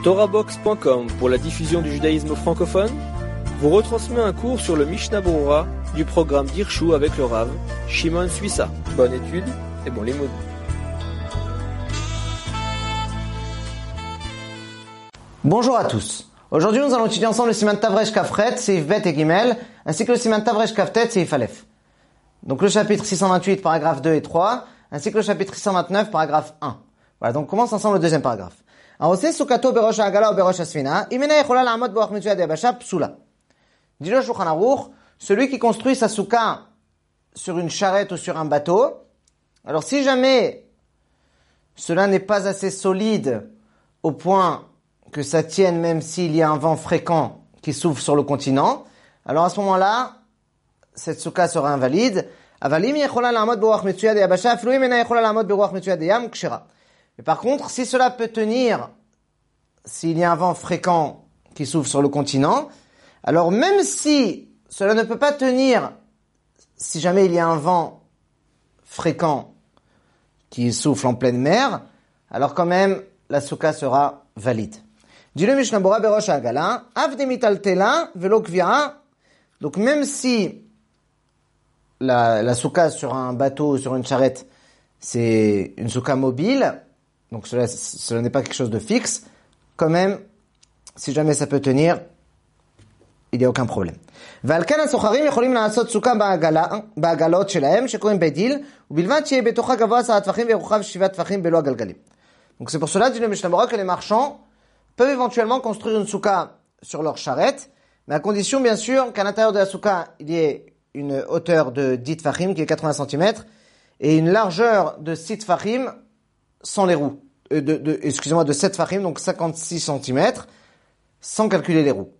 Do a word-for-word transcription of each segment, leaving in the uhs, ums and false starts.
Torahbox point com pour la diffusion du judaïsme francophone vous retransmet un cours sur le Mishnah Berurah du programme d'Hirshu avec le Rav Shimon Suissa. Bonne étude et bon limoud. Bonjour à tous. Aujourd'hui, nous allons étudier ensemble le Siman Tavresh Kafret, Seif Bet et Gimel, ainsi que le Siman Tavresh Kaftet, Seif Aleph. Donc le chapitre six cent vingt-huit, paragraphes deux et trois, ainsi que le chapitre six cent vingt-neuf, paragraphe un. Voilà, donc on commence ensemble le deuxième paragraphe. Dit le Shulchan Aruch, celui qui construit sa souka sur une charrette ou sur un bateau, alors si jamais cela n'est pas assez solide au point que ça tienne même s'il y a un vent fréquent qui souffle sur le continent, alors à ce moment-là, cette souka sera invalide. Mais par contre, si cela peut tenir s'il y a un vent fréquent qui souffle sur le continent, alors même si cela ne peut pas tenir si jamais il y a un vent fréquent qui souffle en pleine mer, alors quand même la souka sera valide. Dit le Mishnah Berurah Berosh Hagala, Av demitaltela velo kvi'a. Donc même si la, la souka sur un bateau ou sur une charrette, c'est une souka mobile, donc cela, cela n'est pas quelque chose de fixe, quand même, si jamais ça peut tenir, il n'y a aucun problème. Donc c'est pour cela, dit le Mishnah Berurah, que les marchands peuvent éventuellement construire une souka sur leur charrette, mais à condition, bien sûr, qu'à l'intérieur de la souka, il y ait une hauteur de dix tfachim, qui est quatre-vingts centimètres, et une largeur de six tfachim sans les roues. Euh, de, de, excusez-moi, de sept tfachim, donc cinquante-six centimètres, sans calculer les roues.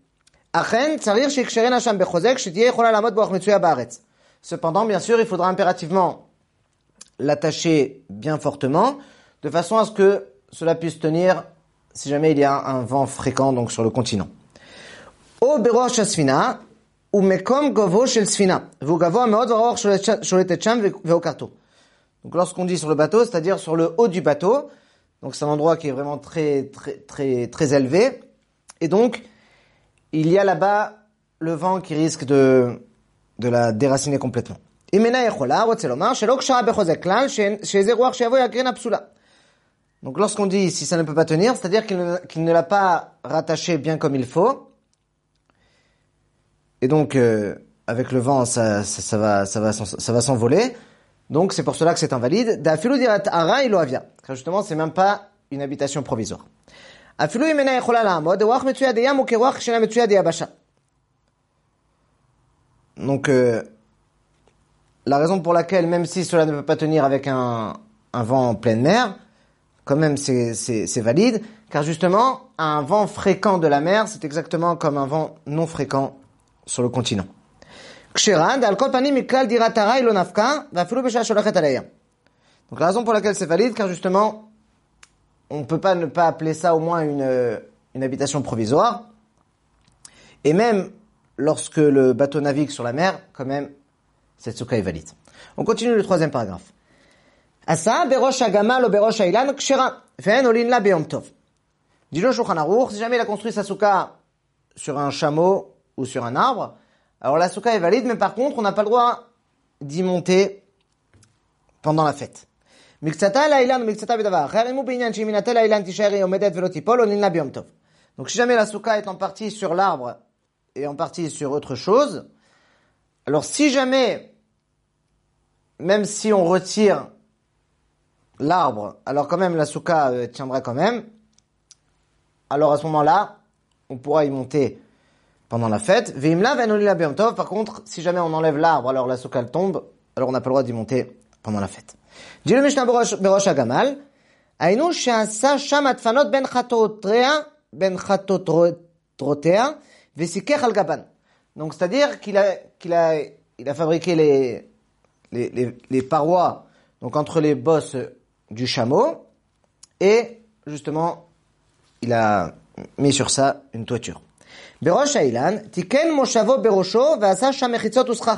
Cependant, bien sûr, il faudra impérativement l'attacher bien fortement, de façon à ce que cela puisse tenir si jamais il y a un vent fréquent donc sur le continent. Au berosh asfina ou mekom govo shel sfina vu gavoa meod varor sholetet sham veokarto. Donc lorsqu'on dit sur le bateau, c'est-à-dire sur le haut du bateau, donc c'est un endroit qui est vraiment très très très très élevé, et donc il y a là-bas le vent qui risque de de la déraciner complètement. Imena yechola rotze lomar shelo kshara bechozek klal sheze ruach shevo yagrina psula. Donc lorsqu'on dit si ça ne peut pas tenir, c'est-à-dire qu'il ne, qu'il ne l'a pas rattaché bien comme il faut. Et donc euh, avec le vent ça, ça, ça va ça va ça va s'envoler. Donc c'est pour cela que c'est invalide. D'afilu dirat ara ilo avia. Car justement c'est même pas une habitation provisoire. Afilu imena yechola la'amod ruach metsuya deyam ou keruach shena metsuya deyabasha. Donc euh, la raison pour laquelle même si cela ne peut pas tenir avec un un vent en pleine mer, quand même c'est, c'est, c'est valide, car justement, un vent fréquent de la mer, c'est exactement comme un vent non fréquent sur le continent. Donc la raison pour laquelle c'est valide, car justement, on ne peut pas ne pas appeler ça au moins une, une habitation provisoire, et même lorsque le bateau navigue sur la mer, quand même, cette souka est valide. On continue le troisième paragraphe. Asa berosh hagamal ou berosh hailan kshera ve'en olin la beyom tov. Dit le Shulchan Aruch, si jamais il a construit sa souka sur un chameau ou sur un arbre, alors la souka est valide, mais par contre, on n'a pas le droit d'y monter pendant la fête. Miktsata l'ailan ou miktsata bedavar acher imu binyan sheminata l'ailan tishari omedet ve'lo tipol olin la beyom tov. Donc si jamais la souka est en partie sur l'arbre et en partie sur autre chose, alors si jamais, même si on retire l'arbre, alors quand même la souka euh, tiendra quand même, alors à ce moment-là, on pourra y monter pendant la fête. Veimla venolila beyom tov. Par contre, si jamais on enlève l'arbre, alors la souka elle tombe, alors on n'a pas le droit d'y monter pendant la fête. Dit le Mishnah Berosh Hagamal, Ainu she'asa sham atfanot ben chatotrea ben chatotrotea vesikech al gaban. Donc c'est-à-dire qu'il a qu'il a il a fabriqué les les les, les parois donc entre les bosses du chameau, et justement, il a mis sur ça une toiture. Berosh hailan, tiken moshavo berosho, ve'asa sham mechitzot uschach.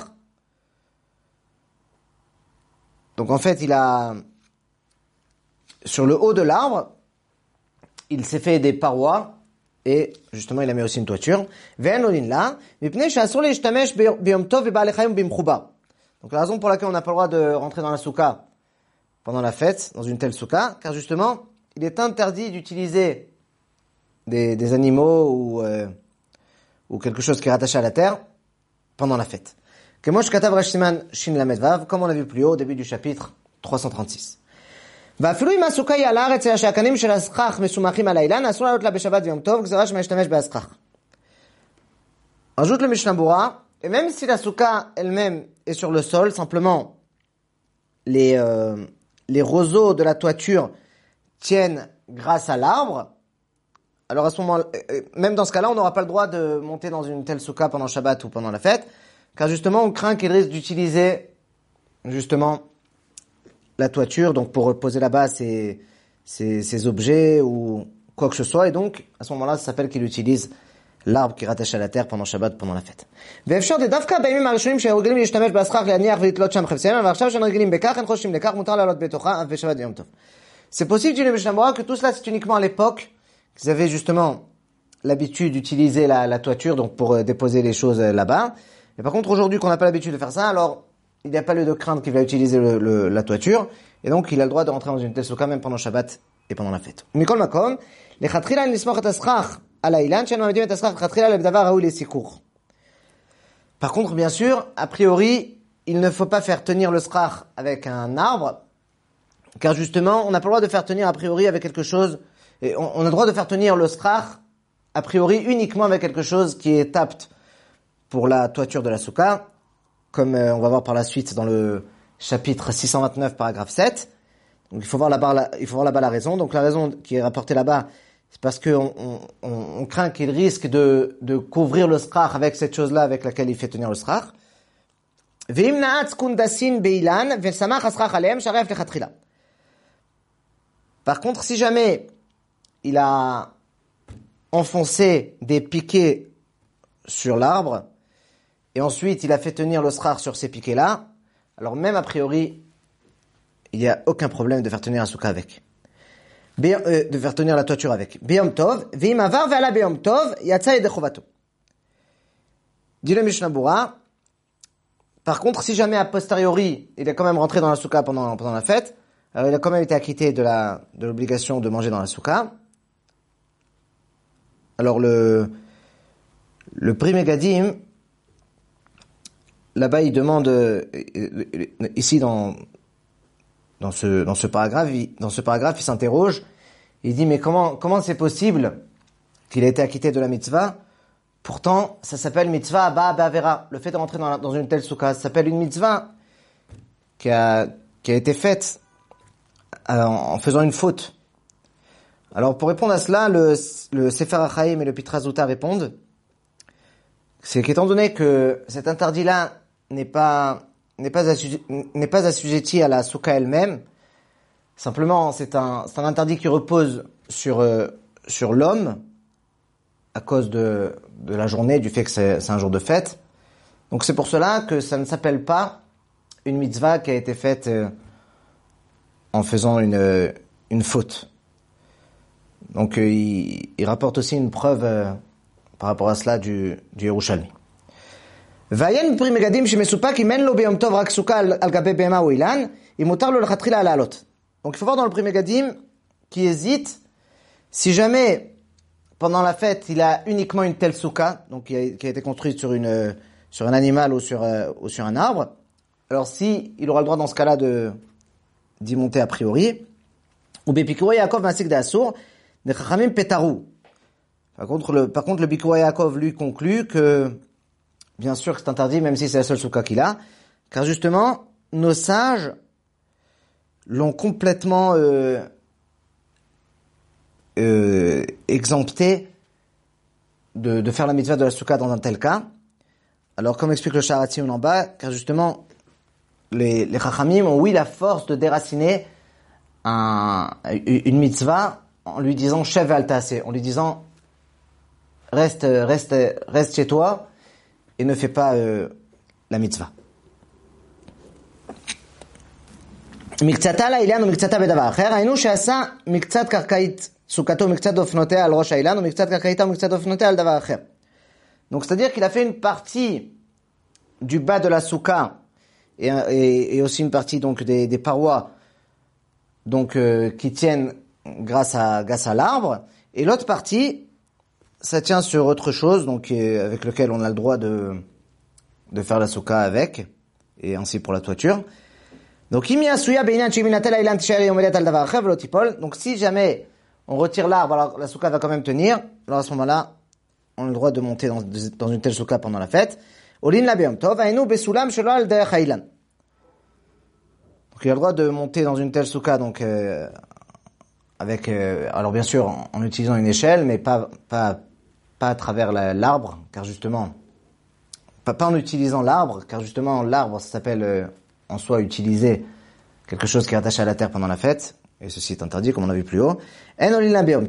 Donc en fait, il a, sur le haut de l'arbre, il s'est fait des parois et justement il a mis aussi une toiture. Ve'en olin la, mipnei she'asur leishtamesh biyom tov ve'ba'alei chayim bimchuba. Donc la raison pour laquelle on n'a pas le droit de rentrer dans la souka pendant la fête, dans une telle souka, car justement, il est interdit d'utiliser des, des animaux ou, euh, ou quelque chose qui est rattaché à la terre pendant la fête. Kemosh katav Rav Siman Shin Lamed Vav, comme on l'a vu plus haut au début du chapitre trois cent trente-six. ואפילו אם הסוכה היא על הארץ, אלא שהקנים של הסכך מסומכים על האילן, אסור לעלות לה בשבת ויום טוב, גזירה שמשתמש בהסכך. Ajoute le Mishnah Berurah, et même si la souka elle-même est sur le sol, simplement les euh, les roseaux de la toiture tiennent grâce à l'arbre, alors à ce moment, même dans ce cas-là, on n'aura pas le droit de monter dans une telle souka pendant Shabbat ou pendant la fête, car justement on craint qu'il risque d'utiliser justement la toiture, donc pour poser là-bas ses, ses, ses objets ou quoi que ce soit, et donc à ce moment-là, ça s'appelle qu'il utilise l'arbre qui est rattaché à la terre pendant Shabbat, pendant la fête. ואפשר דווקא בימים הראשונים שהרגלים להשתמש בהסכך להניח ולתלות שם חפציהם, אבל עכשיו שנרגלים בכך, אין חוששים לכך, מותר לעלות בתוכה אף בשבת ויום טוב. C'est possible, dit le Mishnah Berurah, que tout cela c'est uniquement à l'époque qu'ils avaient justement l'habitude d'utiliser la, la toiture, donc pour euh, déposer les choses euh, là-bas. Mais par contre, aujourd'hui qu'on n'a pas l'habitude de faire ça, alors il n'y a pas lieu de craindre qu'il va utiliser le, le, la toiture, et donc il a le droit de rentrer dans une telle souka même pendant Shabbat et pendant la fête. Mikol makom, lechatchila en lismoch et aschach à la ilan, she'en ma'amidim et aschach lechatchila lebdavar raoui lesikour. Par contre, bien sûr, a priori, il ne faut pas faire tenir le schach avec un arbre, car justement, on n'a pas le droit de faire tenir a priori avec quelque chose, et on, on a le droit de faire tenir le schach a priori uniquement avec quelque chose qui est apte pour la toiture de la souka, comme euh, on va voir par la suite dans le chapitre six cent vingt-neuf, paragraphe sept. Donc il faut voir là-bas la, il faut voir là-bas la raison. Donc la raison qui est rapportée là-bas, c'est parce que on, on, on craint qu'il risque de, de couvrir le schach avec cette chose-là avec laquelle il fait tenir le schach. Ve'im na'atz kundasin beilan ve'samach haschach alehem sharef lechatchila. Par contre, si jamais il a enfoncé des piquets sur l'arbre, et ensuite il a fait tenir le schach sur ces piquets-là, alors même a priori, il n'y a aucun problème de faire tenir un souka avec. Be- euh, de faire tenir la toiture avec. Beyom tov, ve'im avar ve'ala beyom tov, yatsa yedei chovato. Dit le Mishnah Berurah, par contre, si jamais a posteriori, il est quand même rentré dans la souka pendant, pendant la fête, alors il a quand même été acquitté de la, de l'obligation de manger dans la souka. Alors le, le Pri Megadim, là-bas, il demande, euh, ici dans, dans ce, dans ce paragraphe, il, dans ce paragraphe, il s'interroge, il dit, mais comment, comment c'est possible qu'il ait été acquitté de la mitzvah? Pourtant, ça s'appelle mitzvah abba ba'avera. Le fait de rentrer dans, la, dans une telle souka, ça s'appelle une mitzvah qui a, qui a été faite en, en faisant une faute. Alors, pour répondre à cela, le, le Sefer HaChaim et le Pitra Zuta répondent, c'est qu'étant donné que cet interdit-là n'est pas, n'est pas, assujetti, n'est pas assujetti à la souka elle-même, simplement, c'est un, c'est un interdit qui repose sur, euh, sur l'homme, à cause de, de la journée, du fait que c'est, c'est un jour de fête. Donc c'est pour cela que ça ne s'appelle pas une mitzvah qui a été faite euh, en faisant une, une faute. Donc euh, il, il rapporte aussi une preuve euh, par rapport à cela du, du Yerushalmi. ועיין בפרי מגדים שמסופק אם אין לו ביום טוב רק סוכה על, על גבי בהמה או אילן, אם מותר לו לכתחילה לעלות. Donc il faut voir dans le Pri Megadim qui hésite, si jamais pendant la fête il a uniquement une telle souka, donc qui a, qui a été construite sur une sur un animal ou sur euh, ou sur un arbre, alors si il aura le droit dans ce cas-là de d'y monter a priori, ou Bepikoué Yaakov Masik de Assour, de Chachamim Petaru. Par contre le par contre le Bikoué Yaakov lui conclut que bien sûr que c'est interdit même si c'est la seule souka qu'il a, car justement nos sages l'ont complètement euh, euh, exempté de, de faire la mitzvah de la souka dans un tel cas. Alors comme explique le Sharatzion en bas, car justement les, les Chachamim ont oui la force de déraciner un, une mitzvah en lui disant Shev al ta'aseh, en lui disant reste, reste, reste chez toi et ne fais pas euh, la mitzvah. מקצתה לאילן ומקצתה בדבר אחר, היינו שעשה מקצת קרקעית סוכתו מקצת דופנותיה על ראש האילן, ומקצת קרקעיתה ומקצת דופנותיה על דבר אחר. Donc, c'est-à-dire qu'il a fait une partie du bas de la souka, et, et, et aussi une partie, donc, des, des parois, donc, euh, qui tiennent grâce à, grâce à l'arbre, et l'autre partie, ça tient sur autre chose, donc, euh, avec lequel on a le droit de, de faire la souka avec, et ainsi pour la toiture. Donc, donc si jamais on retire l'arbre, alors la souka va quand même tenir, alors à ce moment-là, on a le droit de monter dans, dans une telle souka pendant la fête. Donc il a le droit de monter dans une telle souka, donc euh, avec, euh, alors bien sûr en, en utilisant une échelle, mais pas pas pas à travers la, l'arbre, car justement, pas, pas en utilisant l'arbre, car justement l'arbre ça s'appelle euh, en soi utiliser quelque chose qui est attaché à la terre pendant la fête, et ceci est interdit comme on a vu plus haut. Donc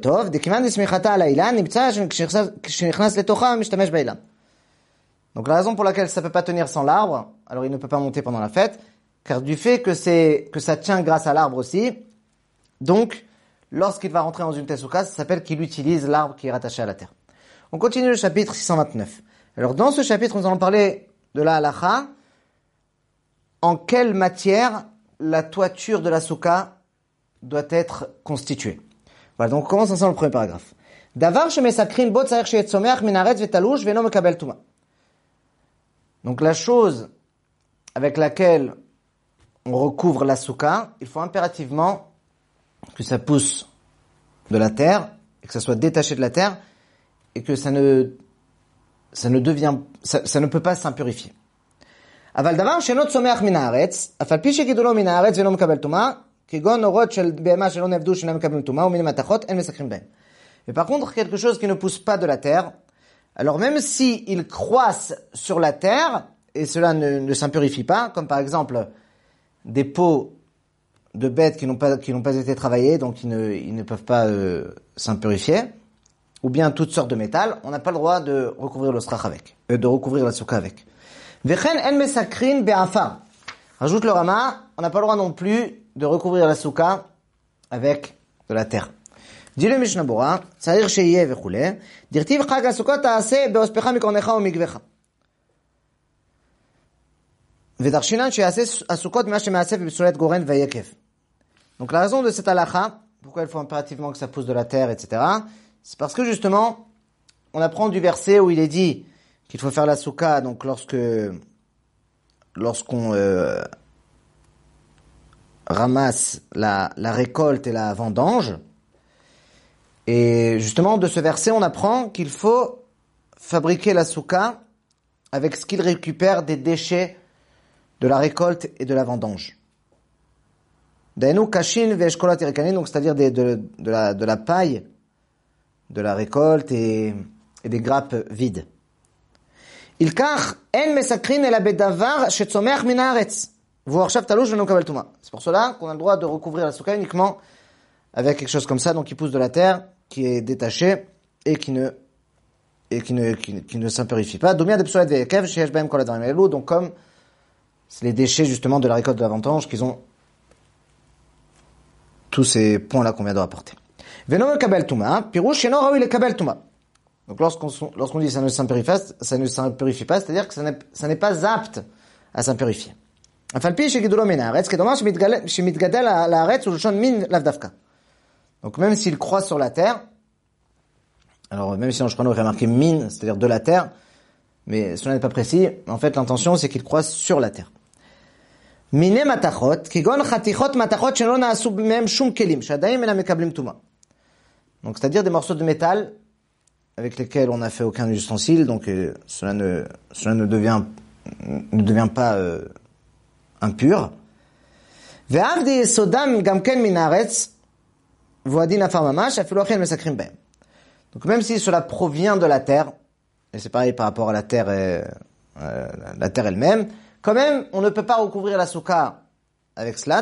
la raison pour laquelle ça peut pas tenir sans l'arbre, alors il ne peut pas monter pendant la fête, car du fait que c'est que ça tient grâce à l'arbre aussi, donc lorsqu'il va rentrer dans une telle souka, ça s'appelle qu'il utilise l'arbre qui est rattaché à la terre. On continue le chapitre six cent vingt-neuf. Alors dans ce chapitre, nous allons parler de la halakha, en quelle matière la toiture de la souka doit être constituée. Voilà, donc on commence ensemble le premier paragraphe. Davar shemesakrin bo tzarich sheyet tzomeach min haaretz vetalush ve'eno mekabel tuma. Donc la chose avec laquelle on recouvre la souka, il faut impérativement que ça pousse de la terre, et que ça soit détaché de la terre, et que ça ne, ça ne devient, ça, ça ne peut pas s'impurifier. אבל דבר שאינו צומח מן הארץ, אף על פי שגידולו מן הארץ ואינו מקבל טומאה, כגון אורות של בהמה שלא נאבדו שאינם מקבלים טומאה, ומיני מתכות אין מסקרים בהם. Mais par contre, quelque chose qui ne pousse pas de la terre, alors même si il croissent sur la terre, et cela ne, ne s'impurifie pas, comme par exemple des peaux de bêtes qui n'ont pas, qui n'ont pas été travaillées, donc ils ne, ils ne peuvent pas euh, s'impurifier, ou bien toutes sortes de métal, on n'a pas le droit de recouvrir le strach avec, euh, de recouvrir la souka avec. Vechen en mesakrin be'afar. Rajoute le Rama, on n'a pas le droit non plus de recouvrir la souka avec de la terre. Dit le Mishnah Bora, tzarich sheyeh vechule, dirtiv chag ha-sukot ta'aseh be'ospecha mikornecha u'mikvecha. Vedarshinan sheyaseh ha-sukot mima shema'aseh be'psulet goren ve'yekev. Donc la raison de cette halakha, pourquoi il faut impérativement que ça pousse de la terre, et cetera, c'est parce que justement, on apprend du verset où il est dit qu'il faut faire la souka, donc lorsque, lorsqu'on euh, ramasse la, la récolte et la vendange. Et justement, de ce verset, on apprend qu'il faut fabriquer la souka avec ce qu'il récupère des déchets de la récolte et de la vendange. Dainu kashin ve'eshkolot irekanin, donc c'est-à-dire des, de, de, la, de la paille, de la récolte et, et des grappes vides. C'est pour cela qu'on a le droit de recouvrir la souka uniquement avec quelque chose comme ça, donc qui pousse de la terre, qui est détaché et qui ne et qui ne qui, qui ne s'impurifie pas. Donc comme c'est les déchets justement de la récolte de la vendange qu'ils ont tous ces points-là qu'on vient de rapporter. Donc lorsqu'on, lorsqu'on dit ça ne s'impurifie pas, ça ne s'impurifie pas, c'est-à-dire que ça n'est, ça n'est pas apte à s'impurifier. Donc même s'il croît sur la terre, alors même si on aurait marqué mine, c'est-à-dire de la terre, mais cela n'est pas précis, en fait l'intention c'est qu'il croisse sur la terre. Donc c'est-à-dire des morceaux de métal avec lesquels on n'a fait aucun ustensile, donc euh, cela ne cela ne devient ne devient pas euh, impur. Donc même si cela provient de la terre, et c'est pareil par rapport à la terre et, euh, la terre elle-même, quand même on ne peut pas recouvrir la souka avec cela.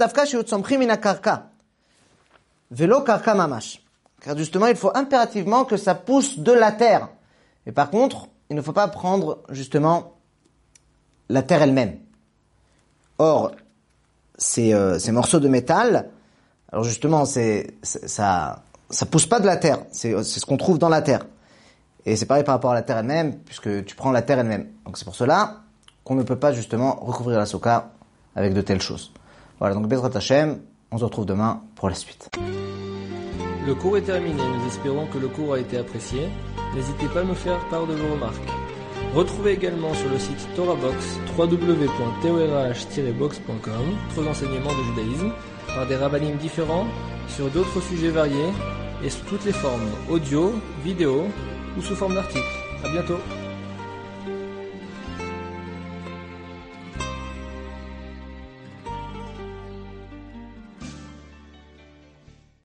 Car justement, il faut impérativement que ça pousse de la terre. Et par contre, il ne faut pas prendre justement la terre elle-même. Or, ces, euh, ces morceaux de métal, alors justement, c'est, c'est ça, ça pousse pas de la terre. C'est, c'est ce qu'on trouve dans la terre. Et c'est pareil par rapport à la terre elle-même, puisque tu prends la terre elle-même. Donc c'est pour cela qu'on ne peut pas justement recouvrir la souka avec de telles choses. Voilà, donc Bezrat Hashem, on se retrouve demain pour la suite. Le cours est terminé, nous espérons que le cours a été apprécié. N'hésitez pas à nous faire part de vos remarques. Retrouvez également sur le site TorahBox, w w w point torah tiret box point com, d'autres enseignements de judaïsme, par des rabbinim différents, sur d'autres sujets variés, et sous toutes les formes, audio, vidéo, ou sous forme d'articles. À bientôt.